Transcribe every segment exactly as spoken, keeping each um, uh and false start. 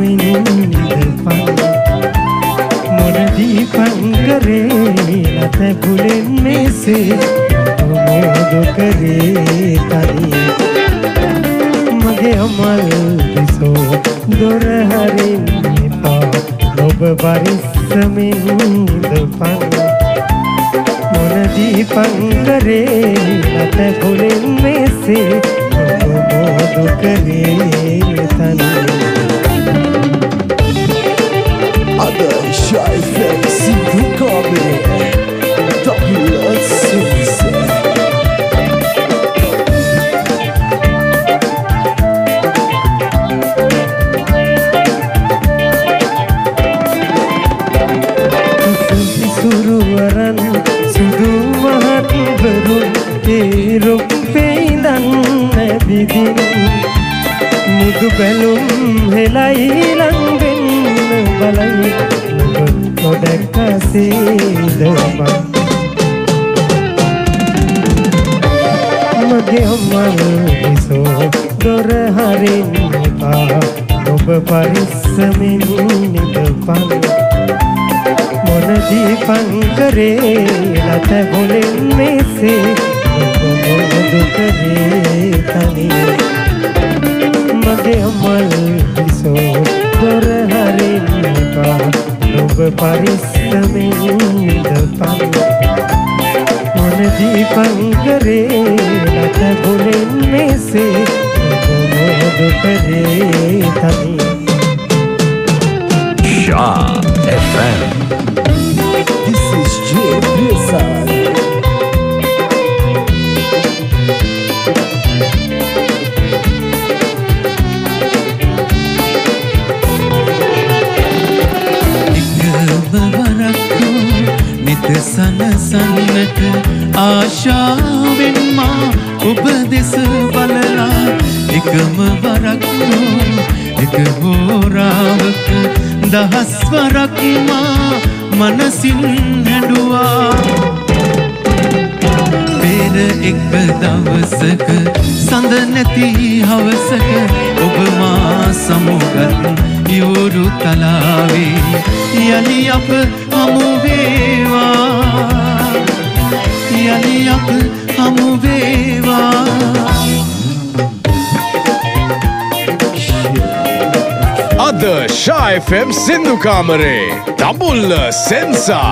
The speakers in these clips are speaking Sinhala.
ඉඳපන් මොනදී පංකරේ නැත බුලෙන් මේසේ මොදු කරේ තනි මගේ අමල් දිසෝ දොර හරින් එපා ඔබ පරිස්සමින් ඉඳපන් මොනදී පංකරේ නැත බුලෙන් මේසේ මොදු කරේ තනි Other shy friends in the comedy Double Sunset Suruwaran sudu mahat berun Iruk peindan bidin Mudu belum helai langben balai Kodek kasih depan Mage amal iso dor harin pa Ob parissamin depan මොනදී පංකරේ ලත ගොලෙන් මේසේ මොදු කරේ තනි මගේ අමල් කිසෝ දොර හරින් එපා ඔබ පරිස්සමින් ඉඳපන් මොනදී පංකරේ ලත ගොලෙන් මේසේ මොදු කරේ තනි Shah F M. This is Jay Prasad. Ikbarakku nit sanasannat ආශාවෙන් මා ඔබ දෙස බලලා එකම වරක්කු එක හෝරාවක දහස් වරක් මා මනසින් හැඬුවා පෙර එක් දවසක සඳ නැති හවසක ඔබ මා සමුගත් යෝරු තලාවේ යලි අප හමු වේවා යලි අප හමු වේවා Other Shah F M Sindhu Kamare Double Sensor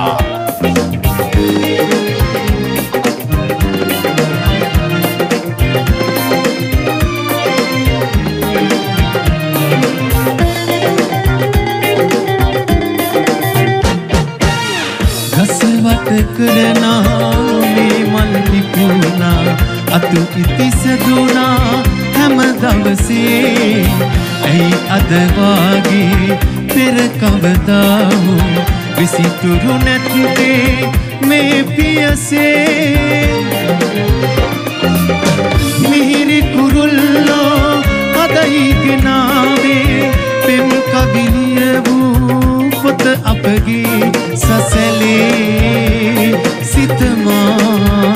ගසවට කරනා මේ මල් නිපුණා අතු ඉතිසදුනා හැම දවසේ ඇයි අද වාගේ පෙර කවදා හෝ විසිතුරු නැත්තේ මේ පියසේ මිහිරි කුරුල්ලෝ අදයි ගෙනාවේ පෙම් කවිලිය වූ පොත අපගේ සසලේ සිතමා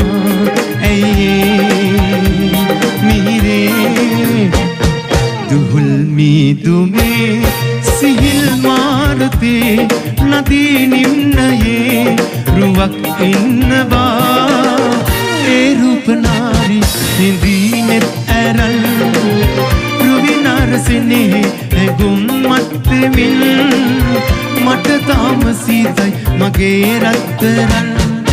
ඇයි මිහිරේ දුහුල් මීදුමේ සිහිල් මාරුතේ නදී නිම්නයේ රුවක් ඉන්නවා ඒ රූපනාරි හිඳීනෙත් ඇරල් රුවිනරසනේ ඇගුම් මත්තමින් මට තාම සීතයි මගේ රත්තරන්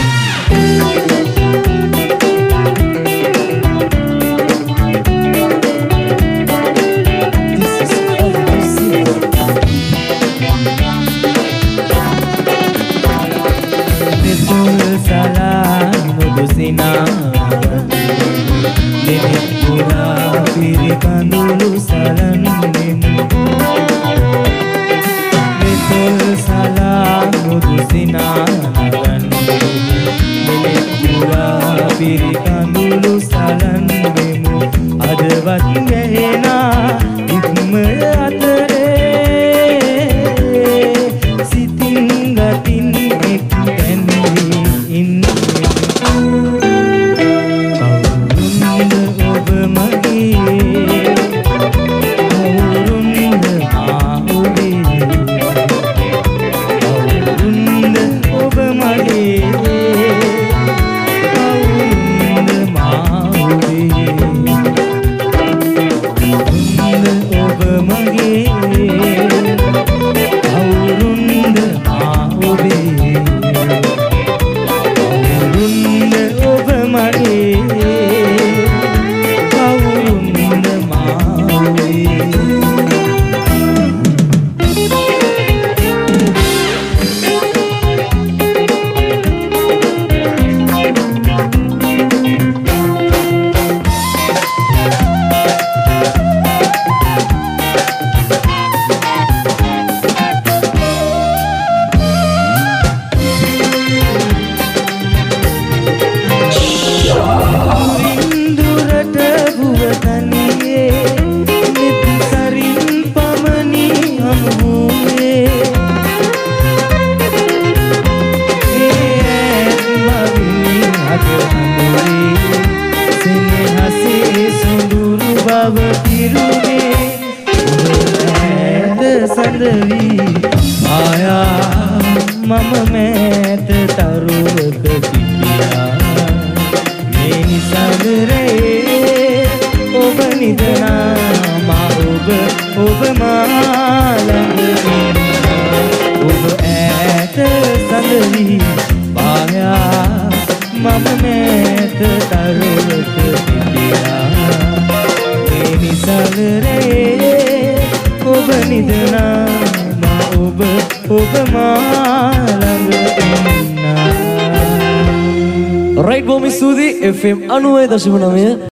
Kandulu salan demu Betul salam mudu sinaran Milik pura piri kandulu salan demu Adawat ngehena ikma atere Sitin gatin ek tani inne Kawunda oba magi Kawunda maudi සැඟවී ආයා මම මෑත තරුවක සිටියා මේ නිසගරේ ඔබ නිදනා මා ඔබ ඔබ මා ළඟ ඔබ ඈත සැඟවී ආයා මම මෑත තරුවක සිටියා මේ නිසගරේ ඔබ නිදනා මා ඔබ ඔබ මා ළඟ එන්නා. රයිට් බොහොම ස්තුතියි F M ninety nine point nine